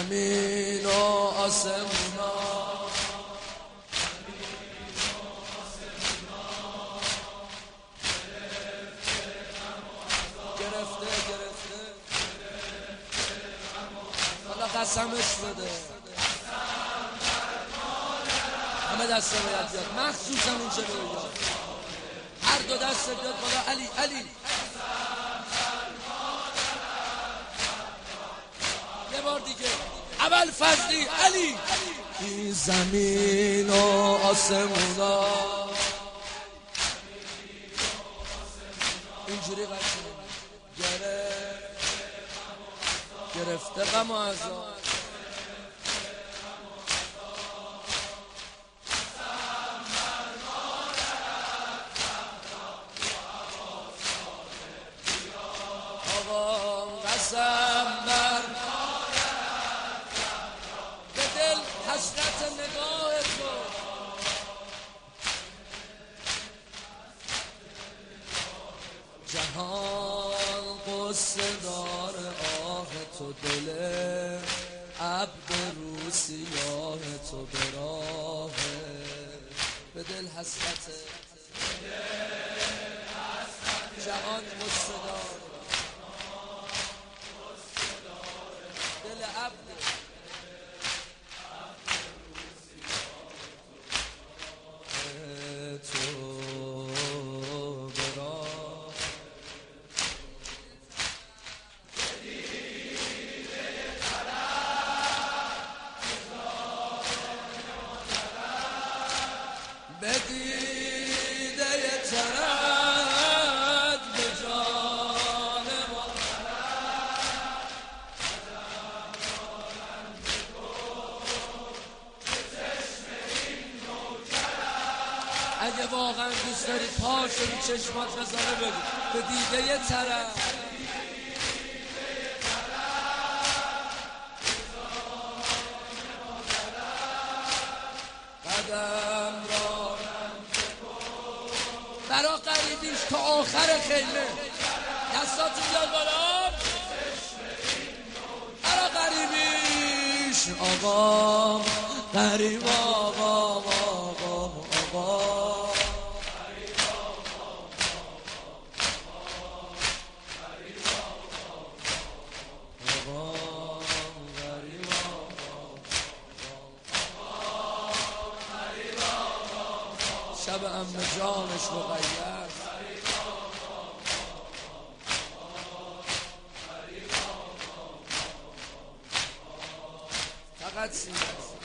زمین و آسمونا گرفته حالا قسمش بده همه دسته باید بیاد مخصوصا این جلوی یاد هر دو دسته بیاد بالا علی یه بار دیگه اول فضلی علی این زمین و آسمونا اینجوری قشنگ گرفته غم و عذاب قسم بر به دل حسرت نگاه تو جهان قصه دار آه تو دل عبد رو سیاه تو به راه به دل حسرت جهان قصه دار دل عبد تو برا به دیده ترد به جان اگه واقعا دوست داری پاشو رو چشمات بذاره بگو به دیده طرف قدم را برا قریبیش تا آخر خیمه دستاتون بیاد بالا برا قریبیش آقا قریب آقا شب امن جانش مقید فقط سینه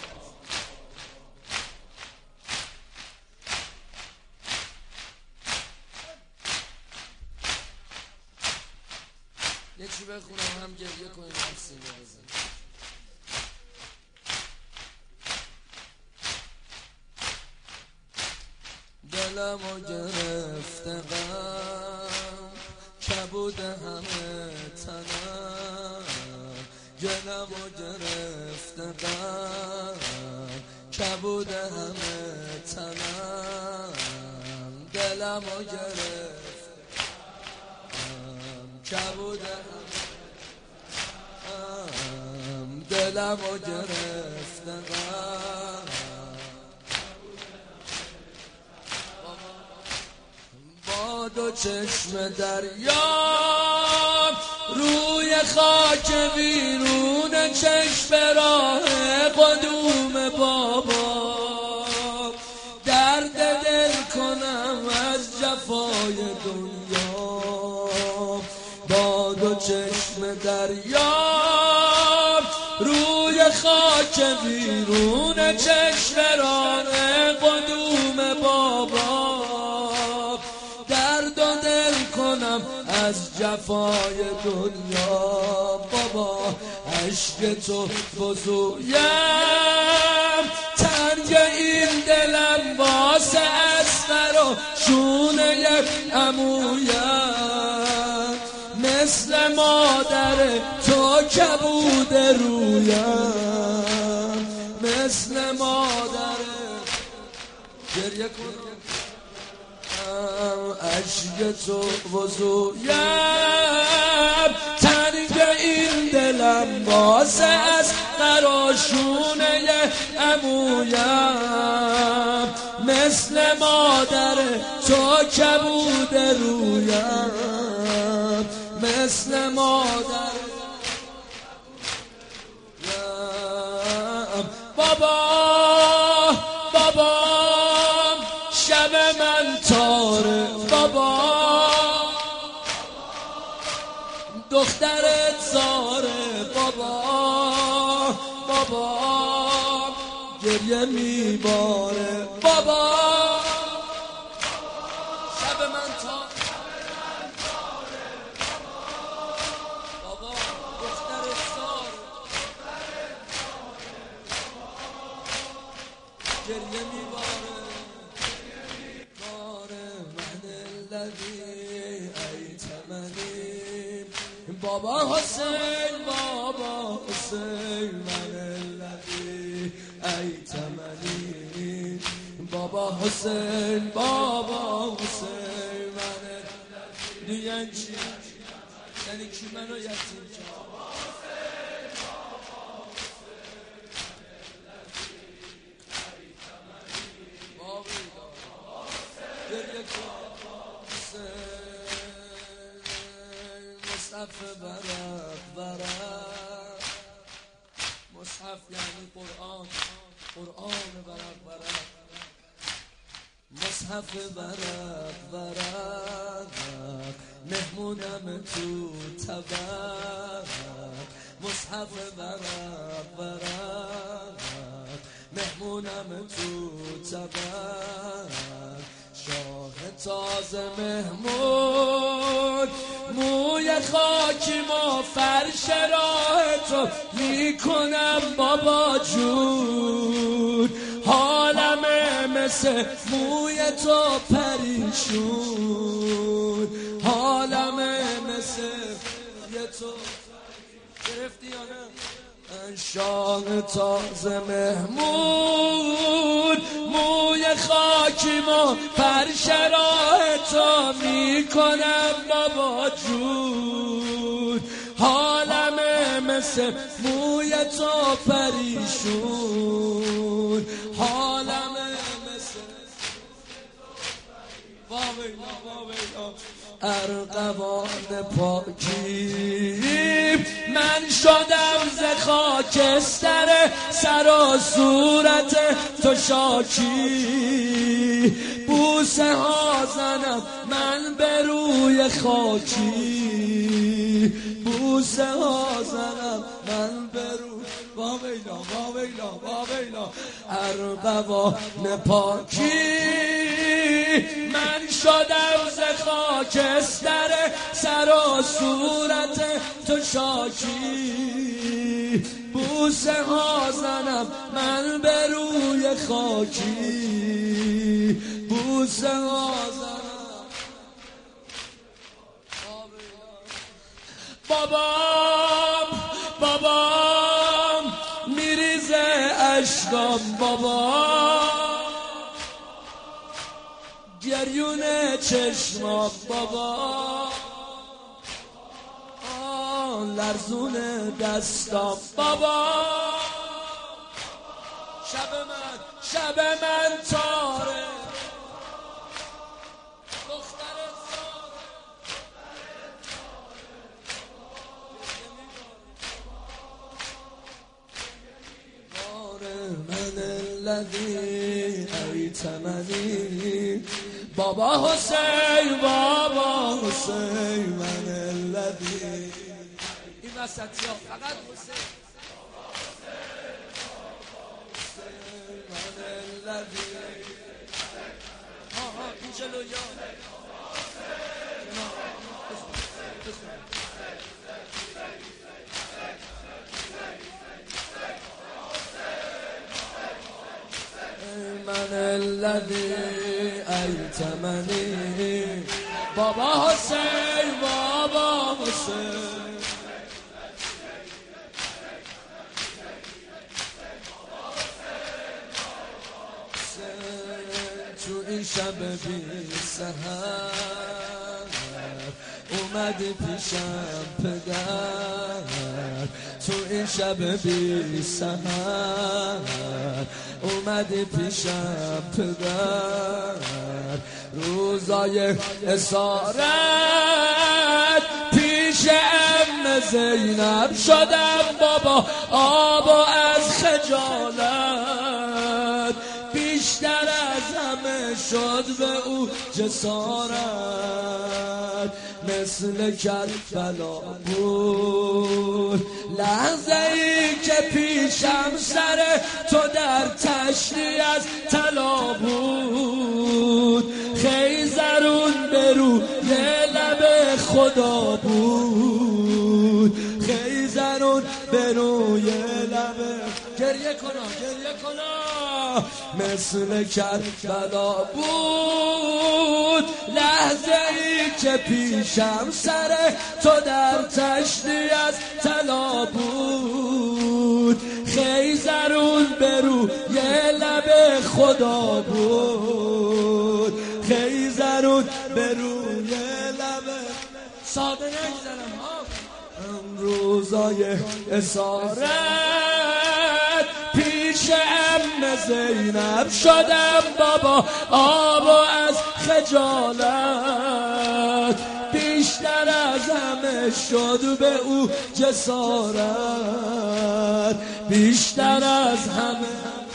یه چی بخونم هم گریه کنیم هم سینه بزنیم دلمو گرفته غم کبود همه تنم دلمو گرفته غم کبود همه تنم دلمو گرفته غم کبود همه دلمو گرفته غم دو چشم دریا روی خاک بیرون چشم راه قدوم بابا درد دل کنم از جفای دنیا با دو چشم دریا روی خاک بیرون چشم راه قدوم بابا از جفای دنیا بابا عشق تو وضویم تنگ این دلم واسه اسمر و شونه عمویم مثل مادر تو کبود رویم مثل مادر گریه کن عشق تو وضویم تنگ این دلم واسه از و شونه عمویم، مثل مادر تو کبود رویم، مثل مادر بابا شب من تاره، بابا دخترت زاره، بابا گریه میباره، بابا شب من تاره، بابا دخترت زاره، گریه میباره، من الذی ایتمنی، بابا حسین، بابا حسین، من الذی ایتمنی، بابا حسین، بابا حسین، من دیگه چی؟ یعنی کی منو یتیم کرد؟ مصحف ورق مصحف یعنی قرآن ورق مصحف ورق مهمونم تو طبق، مصحف ورق مهمونم تو طبق، شاه تازه مهمون، موی خاکی ما فرش راه تو میکنم بابا جون، حالمه مثل موی تو پریشون، حالمه مثل موی تو گرفتی یا نه؟ شاه تازه مهمون، موی خاکی ما فرش راه تو میکنم بابا جون، حالمه مثل موی تو پریشون، حالمه مثل ارغوان پاکی، من شدم ز خاکستر سر و صورت تو شاکی، بوسه ها زنم من به روی خاکی، بوسه ها زنم من به روی واویلا ارغوان پاکی، من شدم ز خاکستر سر و صورت تو شاکی، بوسه ها زنم من به روی خاکی، بوسه ها زنم. بابام میریزه اشکام، بابا گریون چشمام، بابا لرزون دستام، بابا شب من تاره، دخترت زاره، من الذی ایتمنی، بابا حسین، بابا حسین، من الذی، این وسطی ها فقط حسین، من الذی، این جلوی ها من الذی ایتمنی، بابا حسین، بابا حسین، تو این شب بی سحر اومدی پیشم پدر تو این شب بی سحر اومدی پیشم پدر روزای اسارت پیش ام زینب شدم بابا آبا از خجالت بیشتر از همه شد به او جسارت مثل کربلا بود لحظه ای که پیشم سر تو در تشتی از طلا بود خیزرون به روی لب خدا بود خیزرون به روی لب گریه کنا مثل کربلا بود لحظه ای که پیشم سر تو در تشتی از طلا بود خیزرون به روی لب خدا بود خیزرون به روی لب ساده نگذرم روزای اسارت پیش ام زینب شدم بابا آبا از خجالت بیشتر از همه شد به او جسارت بیشتر از همه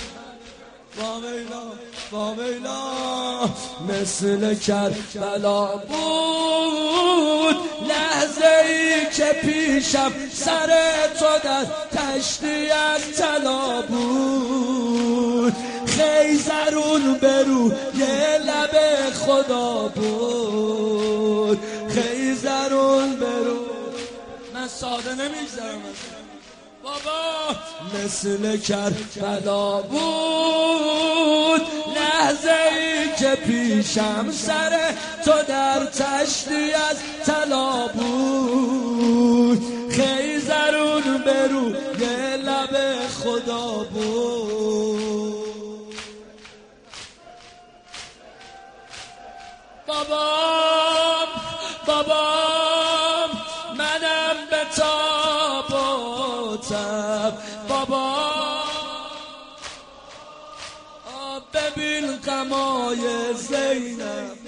وامیلا مثل کربلا بود لحظه ای که پیشم سر تو در تشتی از طلا بود خیزرون به روی لب خدا بود خیزرون به روی من ساده نمیگذرم بابا مثل کربلا بود لحظه ای که پیشم سر تو در تشتی از طلا بود خیزرون به روی لب خدا بود بابام منم به تابوتم بابا ببین غمای زینب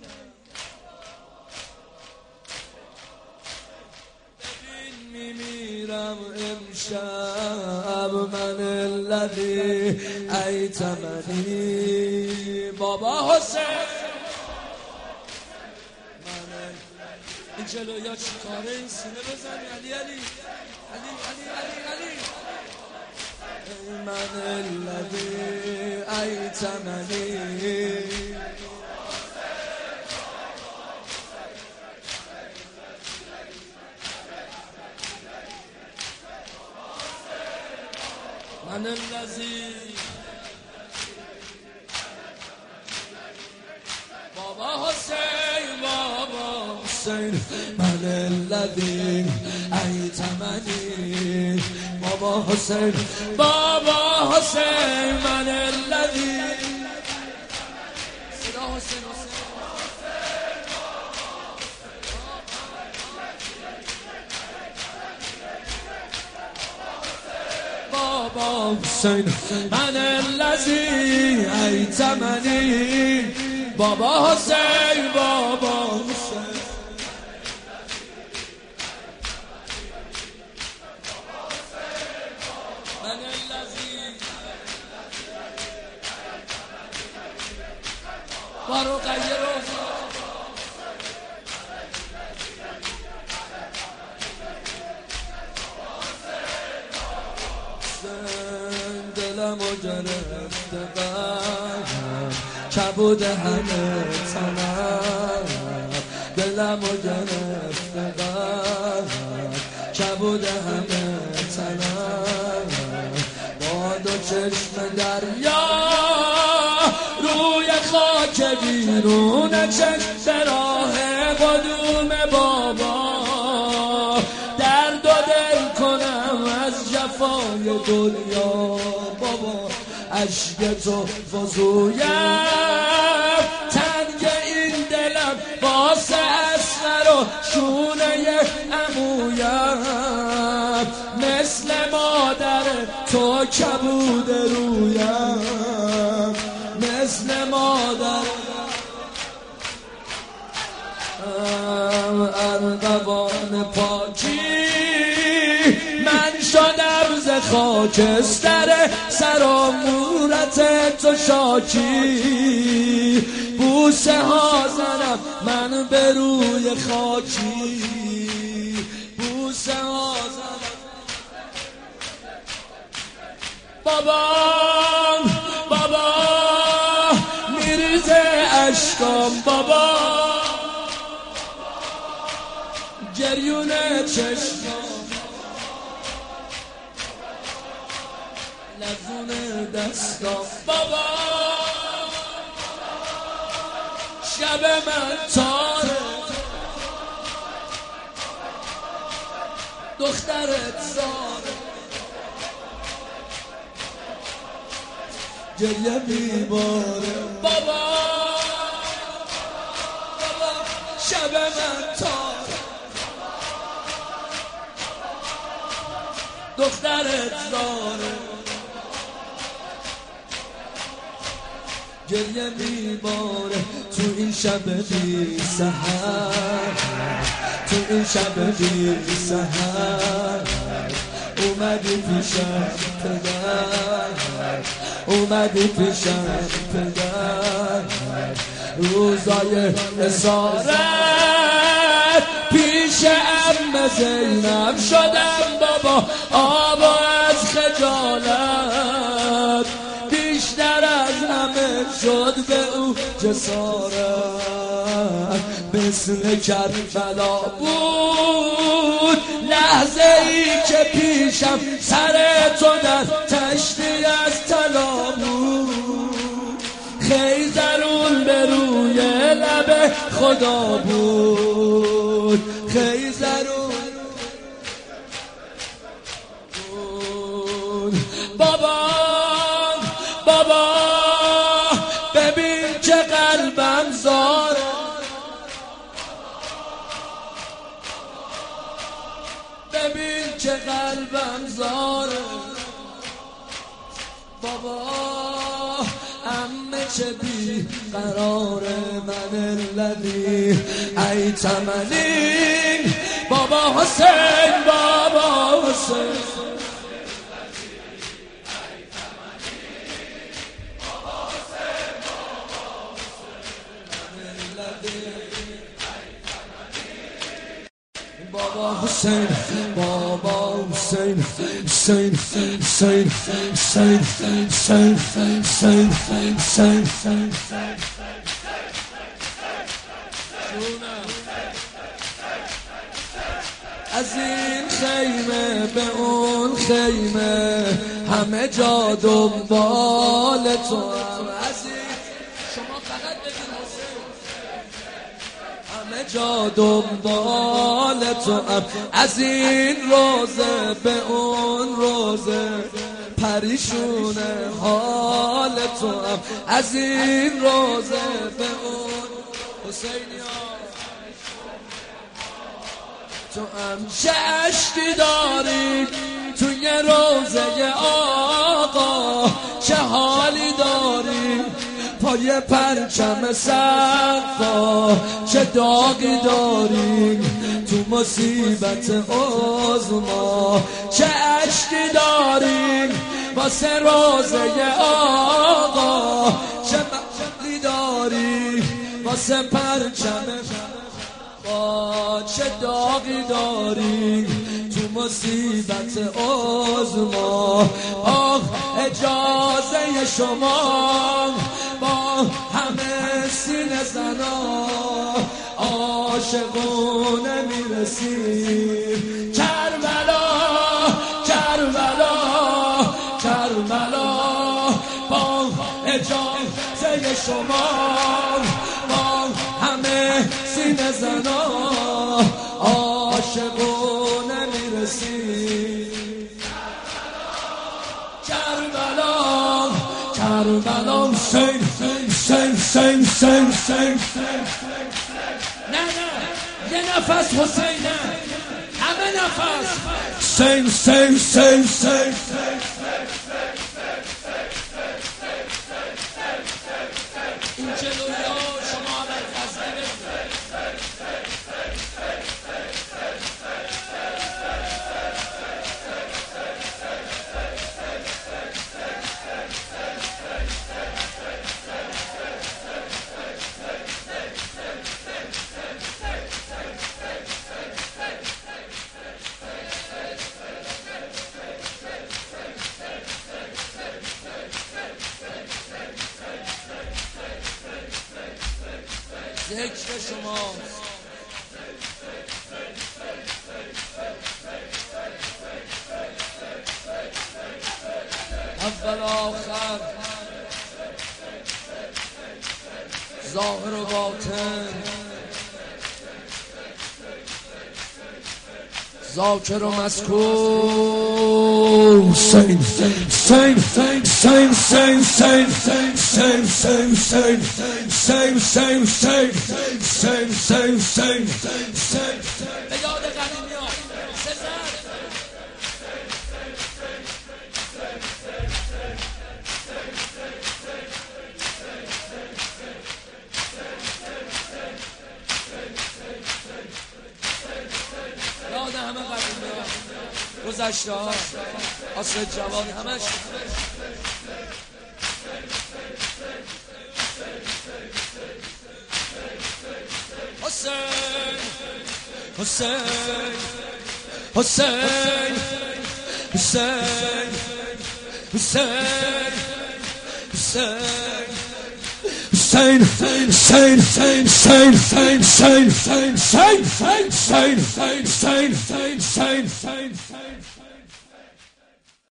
ببین میمیرم امشب من الذی ایتمنی بابا حسین این جلویا چی کاره این سینه بزنی علی من الذی ایتمنی من الذی بابا حسین من الذی ایتمنی بابا حسین من الذی صدا حسین بابا حسین من الذی ایتمنی بابا حسین من الذی بارو غیرو دلمو گرفته برم کبود همه تنم دلمو گرفته برم کبود همه تنم با دو چشم دریا روی خاک بیرون چشم به راه قدوم بابا درد و دل کنم از جفای دنیا بابا عشق تو فزویم تنگ این دلم واسه اصغر و و شونه عمویم، مثل مادر تو کبود رویم، مثل مادر ارغوان پاکی من شدم ز خاکستر سر و مورت تو شاکی، بوسه ها زنم من به روی خاکی، بوسه ها زنم. بابام بابا میریزه اشکام، بابا گریونه چشمام، لرزونه دستام. بابا شب من تاره، دخترت زاره، گریه میباره. بابا شب من تاره، دخترت زاره، گریه میباره. تو این شب بی سحر، تو این شب بی سحر اومدی پیشم پدر، اومدی پیشم پدر، روزای اسارت پیش عمه زینب شدم بابا آبا از خجالت، بیشتر از همه شد به او جسارت، مثل کربلا بود لحظه ای که پیشم سر تو در تشتی از طلا بود، خیزرون به روی لب خدا بود، خیزرون بود. بابا بابا ببین که قلبم زاره، ببین که قلبم زاره. بابا عمه چه بی قراره، من الذی ایتمنی. بابا حسین بابا حسین، بابا حسین بابا حسین، حسین حسین حسین حسین حسین حسین. از این خیمه به اون خیمه همه جا دنبال تو، از این شما فقط ببین حسین، همه جا دنبال تو، از این روزه به اون روزه پریشونه حال تو، از این روزه به اون حسینی تو چه عشقی داری توی روزه آقا، چه حالی داری پای پرچم سقفا، چه داغی داری تو مصیبت عظما، چه عشقی داری واسه روزه آقا، چه مقصدی داری واسه پرچم، چه داغی داری تو مصیبت عظما. آه اجازه شما با همه سینه زنا عاشقونه میرسیم کربلا کربلا کربلا. با اجازه شما با همه سینه زنا عاشقونه میرسیم کربلا کربلا. حسین حسین حسین حسین حسین. نه نه یه نفس حسینه، همه نفس حسین حسین حسین حسین. این جلویا شما اول غزنی ذکر شماست. اول آخر، ظاهر و باطن، ذاکر و مذکور. حسین حسین حسین حسین حسین حسین حسین حسین حسین حسین حسین حسین حسین. به یاد قدیمی‌ها سزد. یاد همه قدیمی‌ها، گذشته‌ها، عصر جوانی، همش حسین حسین حسین حسین حسین Hussein, حسین Hussein, Hussein, Hussein, Hussein, Hussein, Hussein, Hussein, Hussein, Hussein, Hussein, Hussein, Hussein, Hussein, Hussein, Hussein.